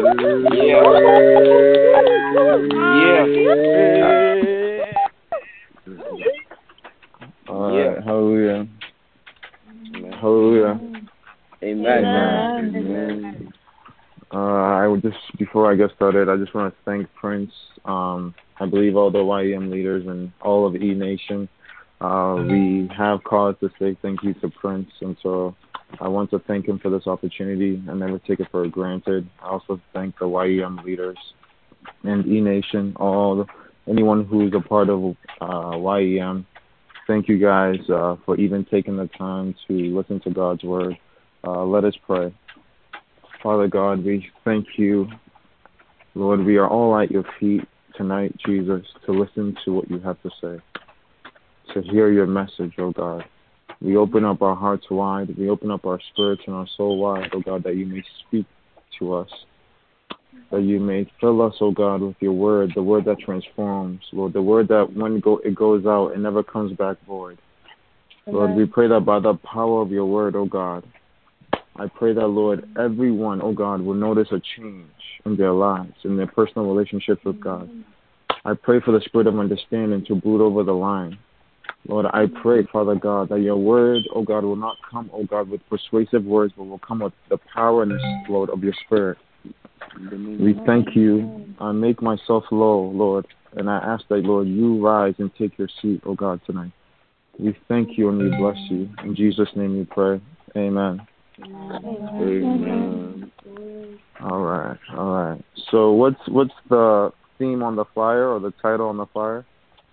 All right, hallelujah. Hallelujah. Amen. Amen. I would just, before I get started, I just want to thank Prince. I believe all the YEM leaders and all of E Nation. We have cause to say thank you to Prince, and so I want to thank him for this opportunity and never take it for granted. I also thank the YEM leaders and E Nation, anyone who's a part of YEM. Thank you guys for even taking the time to listen to God's word. Let us pray. Father God, we thank you. Lord, we are all at your feet tonight, Jesus, to listen to what you have to say, to hear your message, oh God. We open up our hearts wide. We open up our spirits and our soul wide, oh God, that you may speak to us, that you may fill us, oh God, with your word, the word that transforms, Lord, the word that when it goes out, it never comes back void. Lord, we pray that by the power of your word, oh God, I pray that, Lord, everyone, oh God, will notice a change in their lives, in their personal relationships with God. I pray for the spirit of understanding to brood over the line. Lord, I pray, Father God, that your word, oh God, will not come, oh God, with persuasive words, but will come with the power and the Lord of your spirit. We thank you. I make myself low, Lord, and I ask that, Lord, you rise and take your seat, oh God, tonight. We thank you and we bless you. In Jesus' name we pray. Amen. Amen. All right. So what's the theme on the flyer or the title on the flyer?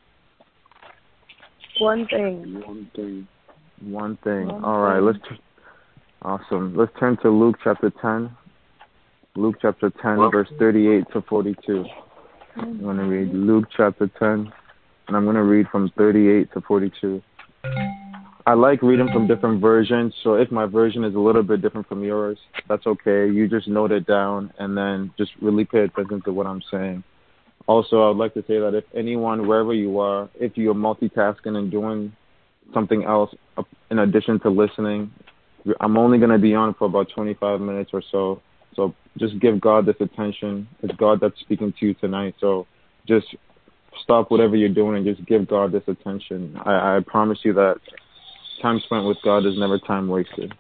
One thing. All right. Awesome. Let's turn to Luke chapter 10. Luke chapter 10, verse 38 to 42. I'm going to read Luke chapter 10, and I'm going to read from 38 to 42. I like reading from different versions, so if my version is a little bit different from yours, that's okay. You just note it down and then just really pay attention to what I'm saying. Also, I would like to say that if anyone, wherever you are, if you're multitasking and doing something else in addition to listening, I'm only going to be on for about 25 minutes or so. So just give God this attention. It's God that's speaking to you tonight. So just stop whatever you're doing and just give God this attention. I promise you that time spent with God is never time wasted.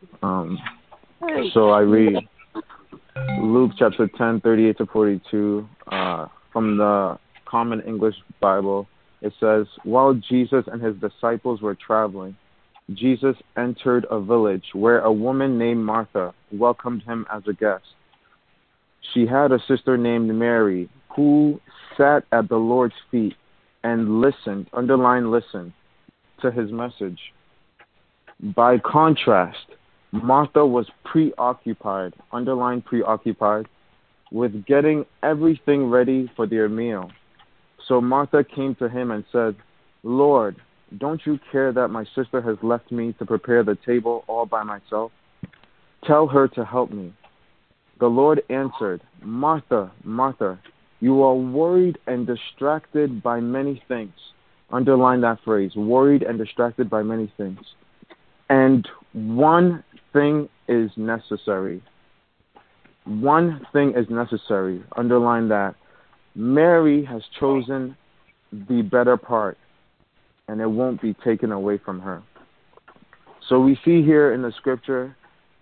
So I read Luke chapter 10, 38 to 42 from the Common English Bible. It says, while Jesus and his disciples were traveling, Jesus entered a village where a woman named Martha welcomed him as a guest. She had a sister named Mary who sat at the Lord's feet and listened, underline listen, to his message. By contrast, Martha was preoccupied, underline preoccupied, with getting everything ready for their meal. So Martha came to him and said, Lord, don't you care that my sister has left me to prepare the table all by myself? Tell her to help me. The Lord answered, Martha, Martha, you are worried and distracted by many things. Underline that phrase, worried and distracted by many things. And one thing is necessary. One thing is necessary. Underline that. Mary has chosen the better part, and it won't be taken away from her. So we see here in the scripture,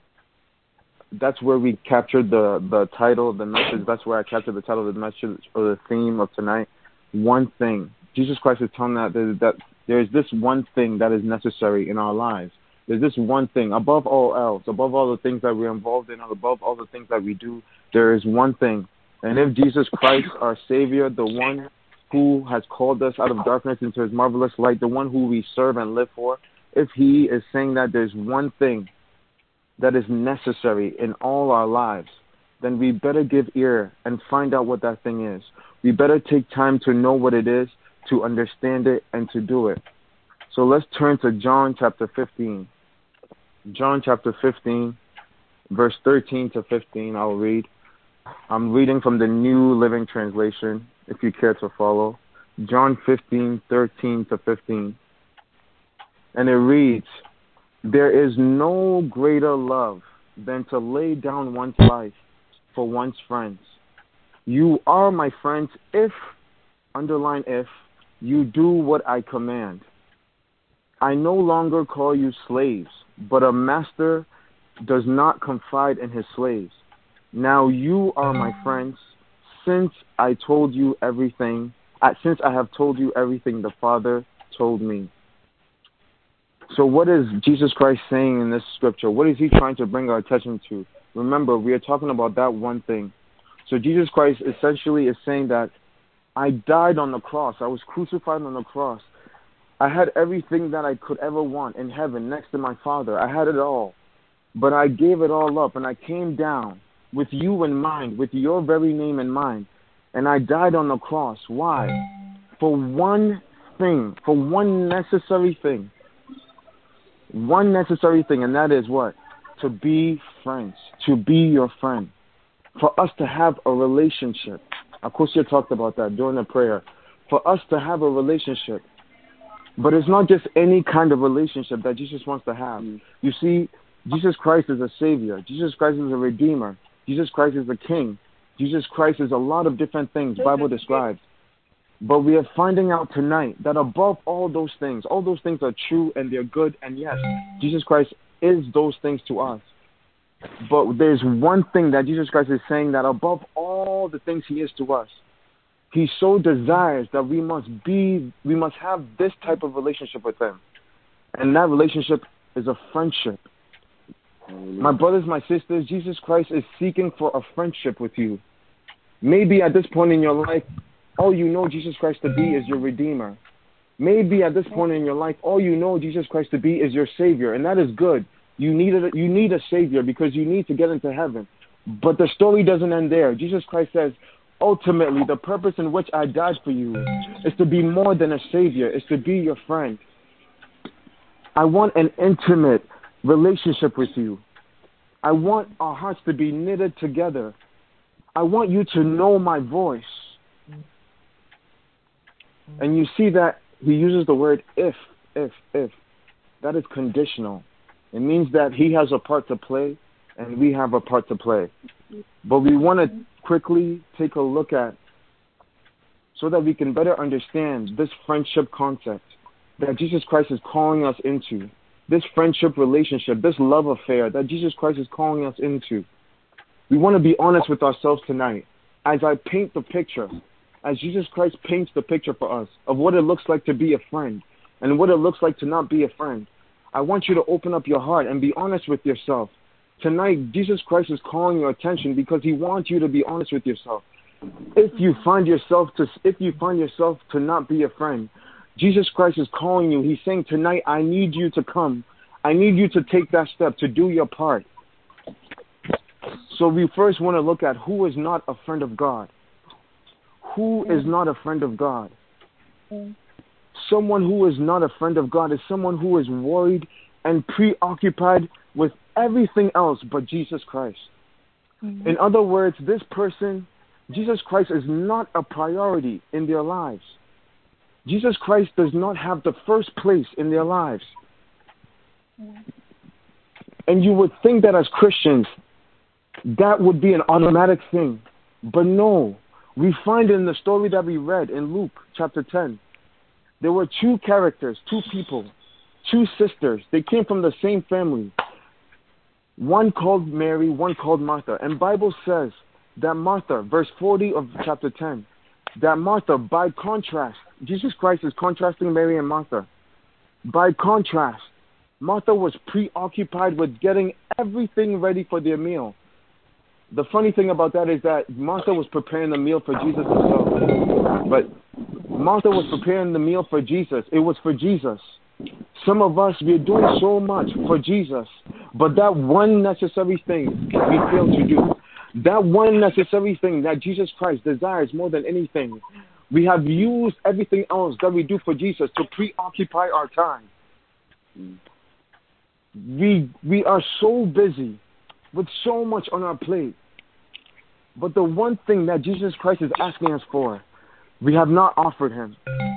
that's where we captured the title, the message. That's where I captured the title of the message or the theme of tonight. One thing. Jesus Christ is telling that there's this one thing that is necessary in our lives. There's this one thing, above all else, above all the things that we're involved in, above all the things that we do, there is one thing. And if Jesus Christ, our Savior, the one who has called us out of darkness into his marvelous light, the one who we serve and live for, if he is saying that there's one thing that is necessary in all our lives, then we better give ear and find out what that thing is. We better take time to know what it is, to understand it, and to do it. So let's turn to John chapter 15. John chapter 15, verse 13 to 15, I'll read. I'm reading from the New Living Translation, if you care to follow. John 15, 13 to 15. And it reads, there is no greater love than to lay down one's life for one's friends. You are my friends if, underline if, you do what I command. I no longer call you slaves, but a master does not confide in his slaves. Now you are my friends, since I have told you everything the Father told me. So what is Jesus Christ saying in this scripture? What is he trying to bring our attention to? Remember, we are talking about that one thing. So Jesus Christ essentially is saying that I died on the cross. I was crucified on the cross. I had everything that I could ever want in heaven next to my Father. I had it all. But I gave it all up, and I came down with you in mind, with your very name in mind. And I died on the cross. Why? For one thing, for one necessary thing. One necessary thing, and that is what? To be friends, to be your friend. For us to have a relationship. Of course, you talked about that during the prayer. For us to have a relationship. But it's not just any kind of relationship that Jesus wants to have. You see, Jesus Christ is a Savior. Jesus Christ is a Redeemer. Jesus Christ is a King. Jesus Christ is a lot of different things the Bible describes. But we are finding out tonight that above all those things are true and they're good. And yes, Jesus Christ is those things to us. But there's one thing that Jesus Christ is saying, that above all the things he is to us, he so desires that we must have this type of relationship with him. And that relationship is a friendship. My brothers, my sisters, Jesus Christ is seeking for a friendship with you. Maybe at this point in your life, all you know Jesus Christ to be is your Redeemer. Maybe at this point in your life, all you know Jesus Christ to be is your Savior, and that is good. You need a Savior because you need to get into heaven. But the story doesn't end there. Jesus Christ says, ultimately, the purpose in which I died for you is to be more than a Savior, is to be your friend. I want an intimate relationship with you. I want our hearts to be knitted together. I want you to know my voice. And you see that he uses the word if. That is conditional. It means that he has a part to play and we have a part to play. But we want to quickly take a look at, so that we can better understand this friendship concept that Jesus Christ is calling us into, this friendship relationship, this love affair that Jesus Christ is calling us into. We want to be honest with ourselves tonight. As I paint the picture, as Jesus Christ paints the picture for us of what it looks like to be a friend and what it looks like to not be a friend, I want you to open up your heart and be honest with yourself. Tonight, Jesus Christ is calling your attention because he wants you to be honest with yourself. If you find yourself to not be a friend, Jesus Christ is calling you. He's saying tonight, I need you to come. I need you to take that step to do your part. So we first want to look at who is not a friend of God. Who is not a friend of God? Someone who is not a friend of God is someone who is worried and preoccupied with everything else but Jesus Christ. In other words, this person, Jesus Christ, is not a priority in their lives. Jesus Christ does not have the first place in their lives. And you would think that as Christians, that would be an automatic thing. But no, we find in the story that we read in Luke chapter 10, there were two characters, two people, two sisters. They came from the same family. One called Mary, one called Martha. And Bible says that Martha, verse 40 of chapter 10, that Martha, by contrast, Jesus Christ is contrasting Mary and Martha. By contrast, Martha was preoccupied with getting everything ready for their meal. The funny thing about that is that Martha was preparing the meal for Jesus herself. But Martha was preparing the meal for Jesus. It was for Jesus. Some of us, we're doing so much for Jesus, but that one necessary thing we fail to do. That one necessary thing that Jesus Christ desires more than anything. We have used everything else that we do for Jesus to preoccupy our time. We are so busy with so much on our plate. But the one thing that Jesus Christ is asking us for, we have not offered him.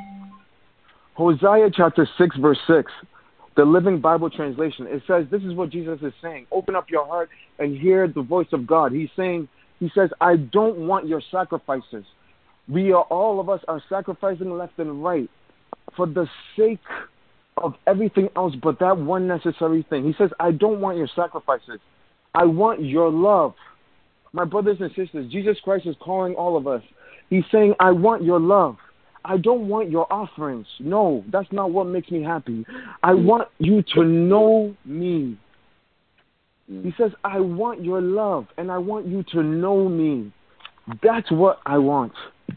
Hosea chapter 6, verse 6, the Living Bible translation, it says, this is what Jesus is saying. Open up your heart and hear the voice of God. He's saying, He says, I don't want your sacrifices. All of us are sacrificing left and right for the sake of everything else but that one necessary thing. He says, I don't want your sacrifices. I want your love. My brothers and sisters, Jesus Christ is calling all of us. He's saying, I want your love. I don't want your offerings. No, that's not what makes me happy. I want you to know me. He says, I want your love, and I want you to know me. That's what I want.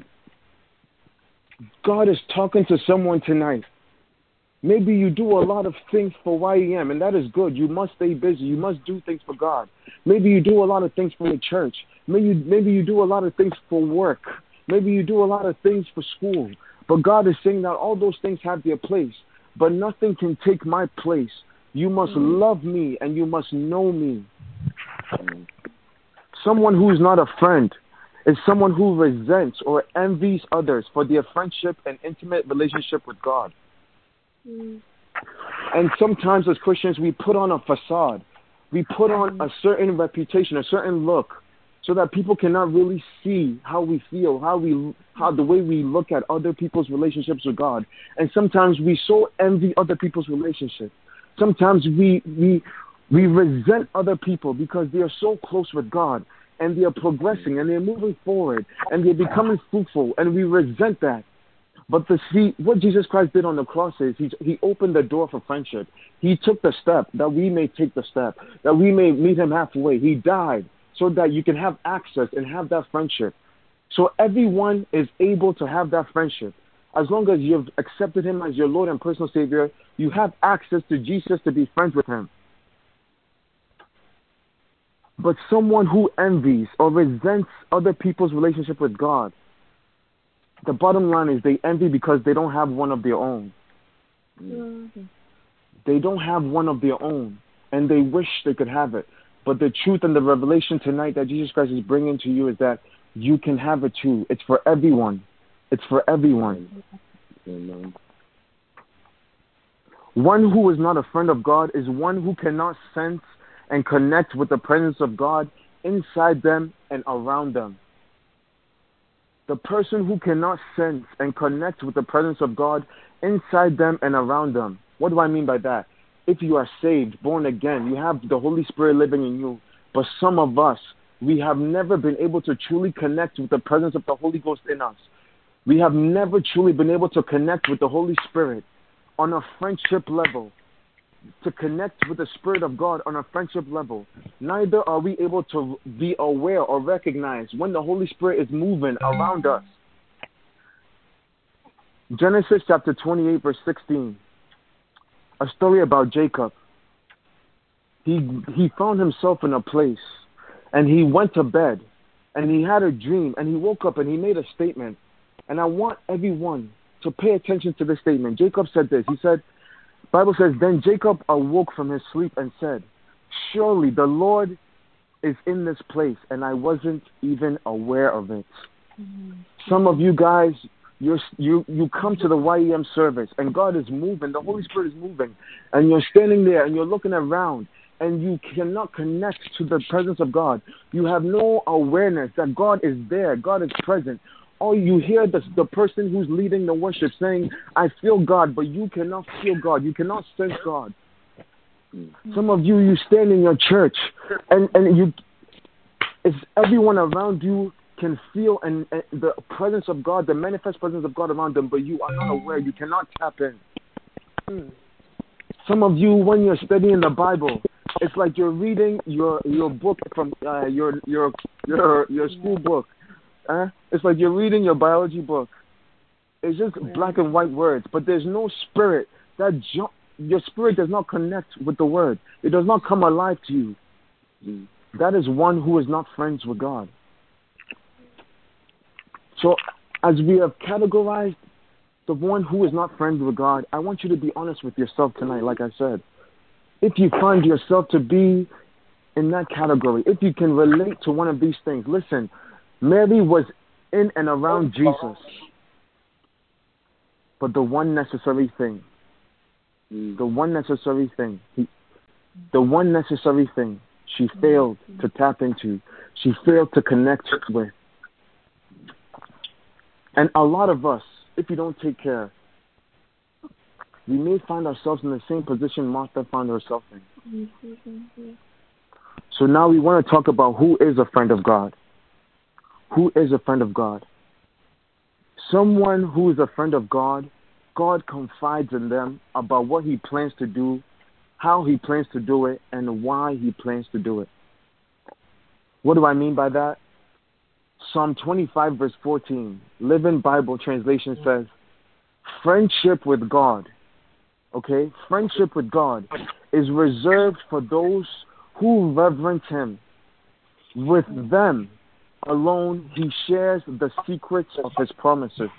God is talking to someone tonight. Maybe you do a lot of things for YEM, and that is good. You must stay busy. You must do things for God. Maybe you do a lot of things for the church. Maybe you do a lot of things for work. Maybe you do a lot of things for school. But God is saying that all those things have their place, but nothing can take my place. You must love me, and you must know me. Someone who is not a friend is someone who resents or envies others for their friendship and intimate relationship with God. And sometimes as Christians, we put on a facade. We put on a certain reputation, a certain look, so that people cannot really see how we feel, how the way we look at other people's relationships with God. And sometimes we so envy other people's relationships. Sometimes we resent other people because they are so close with God, and they are progressing, and they're moving forward, and they're becoming fruitful, and we resent that. But what Jesus Christ did on the cross is he opened the door for friendship. He took the step that we may take the step, that we may meet him halfway. He died so that you can have access and have that friendship. So everyone is able to have that friendship. As long as you've accepted him as your Lord and personal Savior, you have access to Jesus to be friends with him. But someone who envies or resents other people's relationship with God, the bottom line is they envy because they don't have one of their own. They don't have one of their own, and they wish they could have it. But the truth and the revelation tonight that Jesus Christ is bringing to you is that you can have it too. It's for everyone. It's for everyone. Amen. One who is not a friend of God is one who cannot sense and connect with the presence of God inside them and around them. The person who cannot sense and connect with the presence of God inside them and around them. What do I mean by that? If you are saved, born again, you have the Holy Spirit living in you. But some of us, we have never been able to truly connect with the presence of the Holy Ghost in us. We have never truly been able to connect with the Holy Spirit on a friendship level, to connect with the Spirit of God on a friendship level. Neither are we able to be aware or recognize when the Holy Spirit is moving around us. Genesis chapter 28, verse 16. A story about Jacob. He found himself in a place, and he went to bed, and he had a dream, and he woke up, and he made a statement. And I want everyone to pay attention to this statement. Jacob said this. He said, Bible says, then Jacob awoke from his sleep and said, surely the Lord is in this place, and I wasn't even aware of it. Some of you guys, you come to the YEM service, and God is moving, the Holy Spirit is moving, and you're standing there, and you're looking around, and you cannot connect to the presence of God. You have no awareness that God is there, God is present. Or you hear the person who's leading the worship saying, I feel God, but you cannot feel God. You cannot sense God. Some of you stand in your church, and it's everyone around you can feel and the presence of God, the manifest presence of God around them, but you are not aware. You cannot tap in. Some of you, when you're studying the Bible, it's like you're reading your book from your school book. It's like you're reading your biology book. It's just black and white words, but there's no spirit. Your spirit does not connect with the word. It does not come alive to you. That is one who is not friends with God. So as we have categorized the one who is not friends with God, I want you to be honest with yourself tonight, like I said. If you find yourself to be in that category, if you can relate to one of these things, listen, Mary was in and around Jesus. But the one necessary thing, she failed to tap into, she failed to connect with. And a lot of us, if you don't take care, we may find ourselves in the same position Martha found herself in. So now we want to talk about who is a friend of God. Who is a friend of God? Someone who is a friend of God, God confides in them about what he plans to do, how he plans to do it, and why he plans to do it. What do I mean by that? Psalm 25 verse 14, Living Bible translation says, friendship with God, okay? Friendship with God is reserved for those who reverence him. With them alone, he shares the secrets of his promises.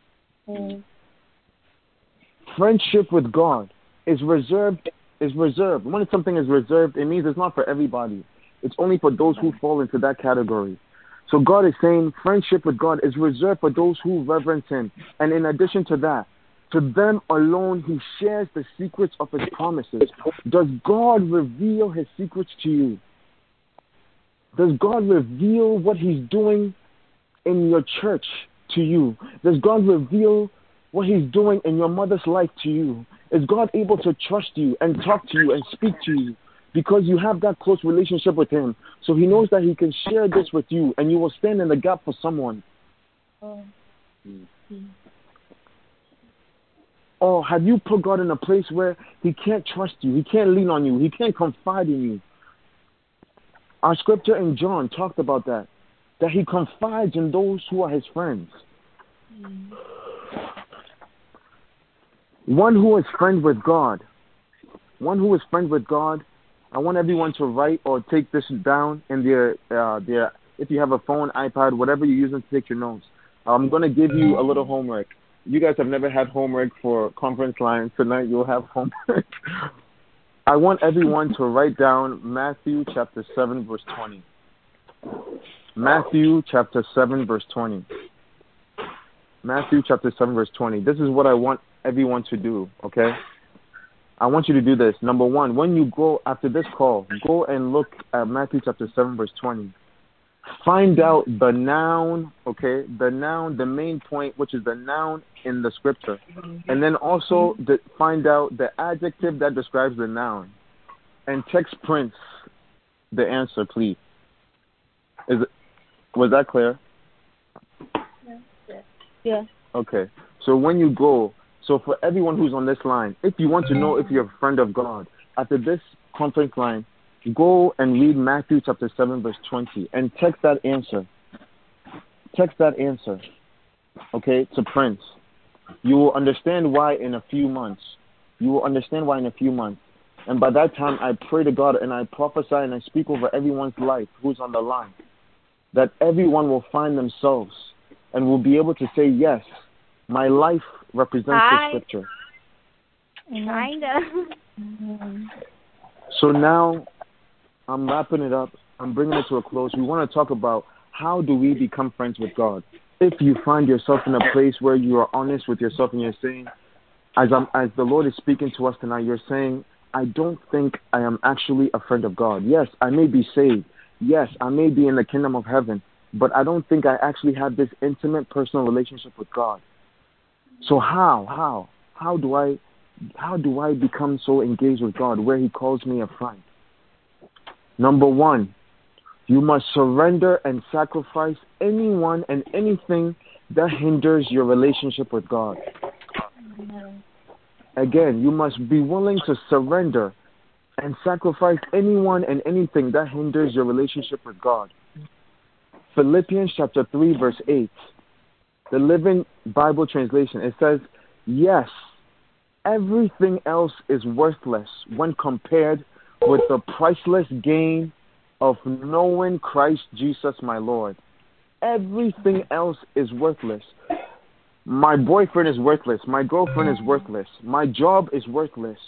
Friendship with God is reserved. When something is reserved, it means it's not for everybody. It's only for those who fall into that category. So God is saying friendship with God is reserved for those who reverence him. And in addition to that, to them alone, he shares the secrets of his promises. Does God reveal his secrets to you? Does God reveal what he's doing in your church to you? Does God reveal what he's doing in your mother's life to you? Is God able to trust you and talk to you and speak to you because you have that close relationship with him? So he knows that he can share this with you and you will stand in the gap for someone. Or have you put God in a place where he can't trust you, he can't lean on you, he can't confide in you? Our scripture in John talked about that he confides in those who are his friends. One who is friend with God, I want everyone to write or take this down in their if you have a phone, iPad, whatever you're using to take your notes. I'm going to give you a little homework. You guys have never had homework for conference line. Tonight you'll have homework. I want everyone to write down Matthew chapter 7, verse 20. Matthew chapter 7, verse 20. Matthew chapter 7, verse 20. This is what I want everyone to do, okay? I want you to do this. Number one, when you go after this call, go and look at Matthew chapter 7, verse 20. Find out the noun, okay? The noun, the main point, which is the noun in the scripture. And then also find out the adjective that describes the noun. And text Prince the answer, please. Was that clear? Yeah. Okay. So when you go, so for everyone who's on this line, if you want to know if you're a friend of God, after this conference line, go and read Matthew chapter 7, verse 20, and text that answer. Text that answer, okay, to Prince. You will understand why in a few months. And by that time, I pray to God and I prophesy and I speak over everyone's life who's on the line, that everyone will find themselves and will be able to say, yes, my life represents the scripture. Kinda. So now, I'm wrapping it up. I'm bringing it to a close. We want to talk about how do we become friends with God. If you find yourself in a place where you are honest with yourself and you're saying, as the Lord is speaking to us tonight, you're saying, I don't think I am actually a friend of God. Yes, I may be saved. Yes, I may be in the kingdom of heaven, but I don't think I actually have this intimate personal relationship with God. So how do I become so engaged with God where he calls me a friend? Number one, you must surrender and sacrifice anyone and anything that hinders your relationship with God. Again, you must be willing to surrender and sacrifice anyone and anything that hinders your relationship with God. Philippians chapter 3, verse 8, the Living Bible translation, it says, yes, everything else is worthless when compared with the priceless gain of knowing Christ Jesus my Lord. Everything else is worthless. My boyfriend is worthless. My girlfriend is worthless. My job is worthless.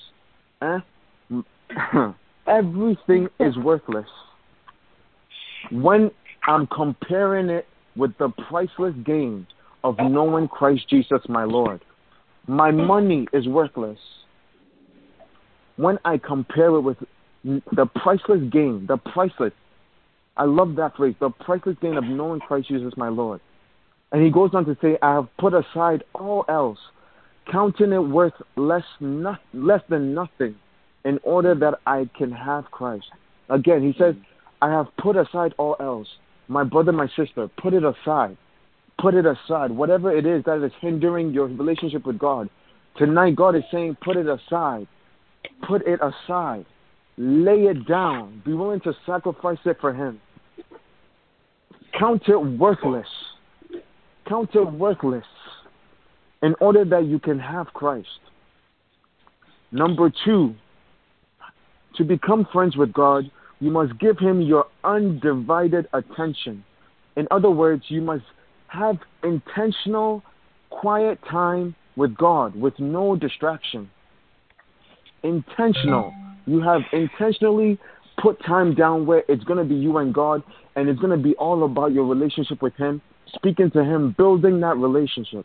Everything is worthless when I'm comparing it with the priceless gain of knowing Christ Jesus my Lord. My money is worthless when I compare it with The priceless gain, the priceless. I love that phrase, the priceless gain of knowing Christ Jesus my Lord. And he goes on to say, I have put aside all else, counting it worth less than nothing, in order that I can have Christ. Again, he says, I have put aside all else. My brother, my sister, put it aside. Put it aside. Whatever it is that is hindering your relationship with God, tonight God is saying, put it aside. Put it aside. Lay it down. Be willing to sacrifice it for him. Count it worthless. Count it worthless in order that you can have Christ. Number 2, to become friends with God, you must give him your undivided attention. In other words, you must have intentional, quiet time with God with no distraction. Intentional. You have intentionally put time down where it's going to be you and God, and it's going to be all about your relationship with him, speaking to him, building that relationship.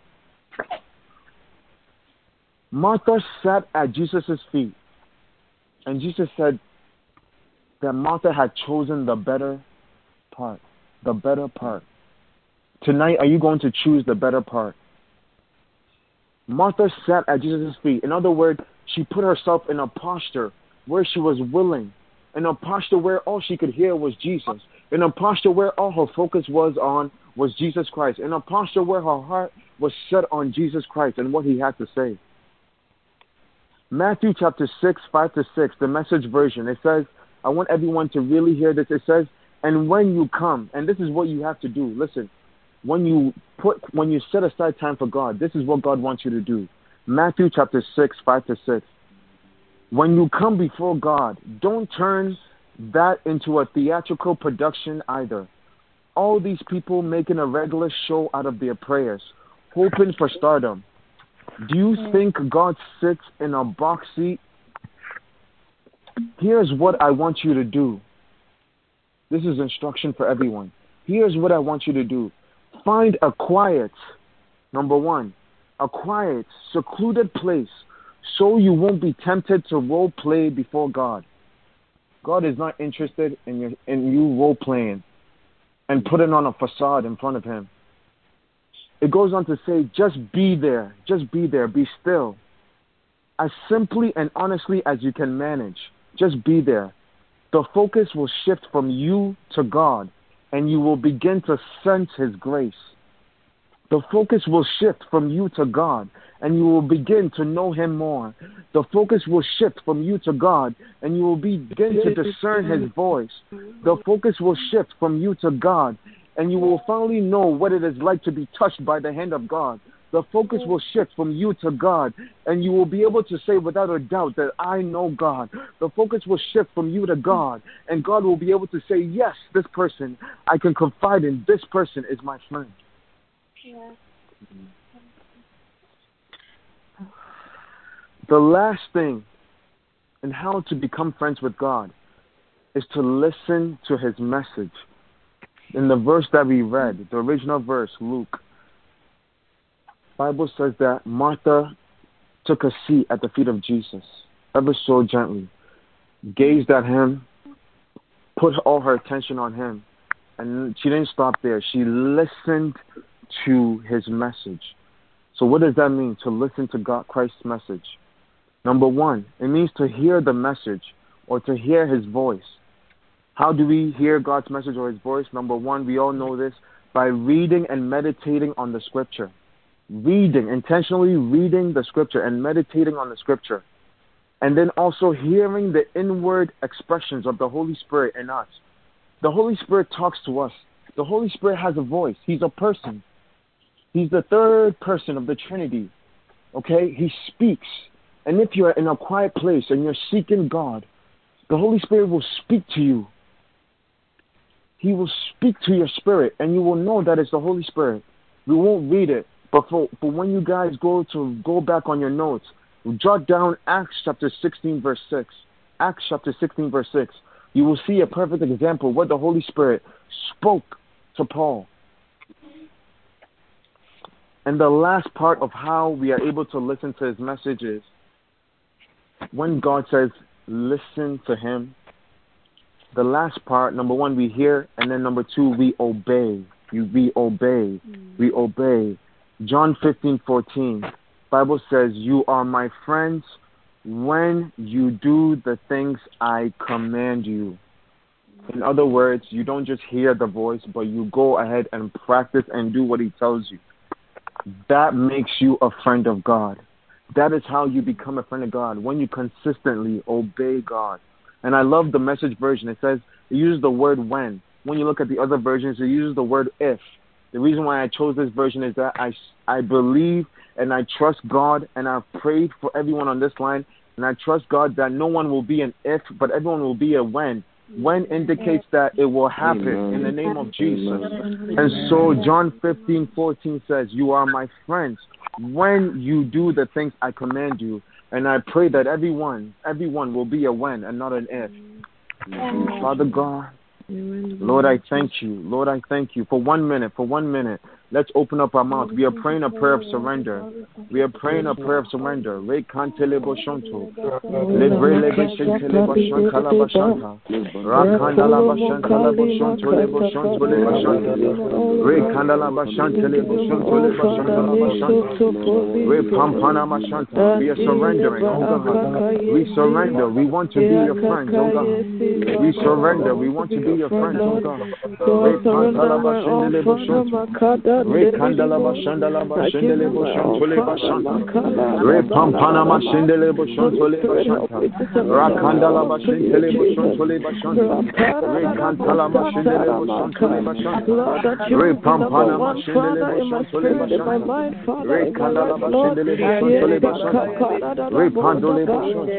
Martha sat at Jesus' feet, and Jesus said that Martha had chosen the better part. The better part. Tonight, are you going to choose the better part? Martha sat at Jesus' feet. In other words, she put herself in a posture where she was willing, in a posture where all she could hear was Jesus, in a posture where all her focus was on was Jesus Christ, in a posture where her heart was set on Jesus Christ and what he had to say. Matthew chapter 6, 5-6, the Message version, it says, I want everyone to really hear this. It says, and when you come, and this is what you have to do. Listen, when you set aside time for God, this is what God wants you to do. Matthew chapter 6, 5-6. When you come before God, don't turn that into a theatrical production either. All these people making a regular show out of their prayers, hoping for stardom. Do you think God sits in a box seat? Here's what I want you to do. This is instruction for everyone. Here's what I want you to do. Find a quiet, number 1, a quiet, secluded place so you won't be tempted to role play before God. God is not interested in you role playing and putting on a facade in front of him. It goes on to say, just be there. Just be there. Be still. As simply and honestly as you can manage. Just be there. The focus will shift from you to God, and you will begin to sense his grace. The focus will shift from you to God, and you will begin to know him more. The focus will shift from you to God, and you will begin to discern his voice. The focus will shift from you to God, and you will finally know what it is like to be touched by the hand of God. The focus will shift from you to God, and you will be able to say without a doubt that I know God. The focus will shift from you to God, and God will be able to say, yes, this person I can confide in. This person is my friend. Yeah. The last thing in how to become friends with God is to listen to his message. In the verse that we read, the original verse, Luke, Bible says that Martha took a seat at the feet of Jesus, ever so gently, gazed at him, put all her attention on him, and she didn't stop there. She listened to his message. So what does that mean, to listen to God, Christ's message? Number 1, it means to hear the message or to hear his voice. How do we hear God's message or his voice? Number 1, we all know this, by reading and meditating on the scripture. Reading, intentionally reading the scripture and meditating on the scripture. And then also hearing the inward expressions of the Holy Spirit in us. The Holy Spirit talks to us. The Holy Spirit has a voice. He's a person. He's the third person of the Trinity. Okay? He speaks. And if you're in a quiet place and you're seeking God, the Holy Spirit will speak to you. He will speak to your spirit, and you will know that it's the Holy Spirit. We won't read it, but for when you guys go back on your notes, jot down Acts chapter 16, verse 6. Acts chapter 16, verse 6. You will see a perfect example of what the Holy Spirit spoke to Paul. And the last part of how we are able to listen to his message is when God says, listen to him, the last part, number one, we hear, and then number two, we obey. We obey. We obey. John 15:14, Bible says, "You are my friends when you do the things I command you." In other words, you don't just hear the voice, but you go ahead and practice and do what he tells you. That makes you a friend of God. That is how you become a friend of God, when you consistently obey God. And I love the Message version. It says, it uses the word when. When you look at the other versions, it uses the word if. The reason why I chose this version is that I believe and I trust God, and I've prayed for everyone on this line, and I trust God that no one will be an if, but everyone will be a when. When indicates that it will happen in the name of Jesus. And so John 15:14 says, "You are my friends when you do the things I command you." And I pray that everyone will be a when and not an if. Father God, Lord, I thank you. Lord, I thank you. For 1 minute, let's open up our mouth. We are praying a prayer of surrender. We are praying a prayer of surrender. Re kantele boshonto. Le brele beshentele boshonkala bashanta. Ra kandala bashantala boshonto le boshonto le bashanta. Re kandala bashantele boshonto le bashantala bashanta. Re pampana bashanta. We are surrendering, oh God. We surrender. We want to be your friends, oh God. We surrender. We want to be your friends, oh God. Re kandala bashantele boshonto. Re kandala bashandala bashendele boshantole bashanta. Re pampana mashendele boshantole bashanta. Ra kandala bashentele boshantole bashanta. Re kantala mashendele boshantole bashanta. Re pampana mashendele boshantole bashanta. Re kandala bashendele boshantole bashanta. Re pandole boshanta.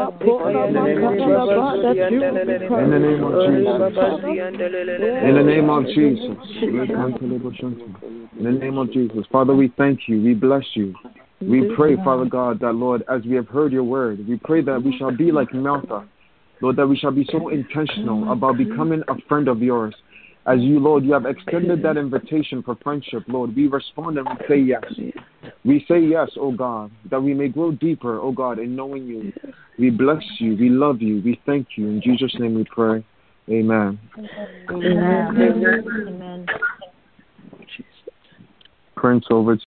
In the name of Jesus. In the name of Jesus. Re kantale boshanta. In the name of Jesus. Father, we thank you. We bless you. We pray, Father God, that, Lord, as we have heard your word, we pray that we shall be like Martha. Lord, that we shall be so intentional about becoming a friend of yours. As you, Lord, you have extended that invitation for friendship, Lord, we respond and we say yes. We say yes, oh God, that we may grow deeper, oh God, in knowing you. We bless you. We love you. We thank you. In Jesus' name we pray. Amen. Amen. Prince, over to